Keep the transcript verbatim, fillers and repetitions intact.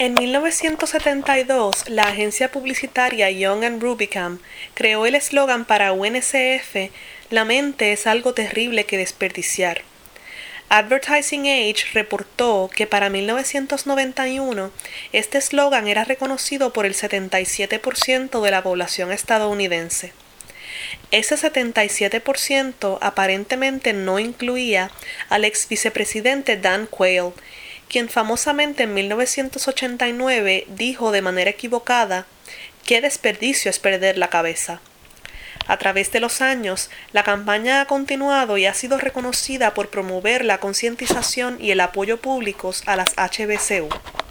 En mil novecientos setenta y dos, la agencia publicitaria Young and Rubicam creó el eslogan para U N C F: "La mente es algo terrible que desperdiciar". Advertising Age reportó que para mil novecientos noventa y uno este eslogan era reconocido por el setenta y siete por ciento de la población estadounidense. Ese setenta y siete por ciento aparentemente no incluía al ex vicepresidente Dan Quayle, quien famosamente en mil novecientos ochenta y nueve dijo de manera equivocada: "Qué desperdicio es perder la cabeza". A través de los años, la campaña ha continuado y ha sido reconocida por promover la concientización y el apoyo públicos a las H B C U.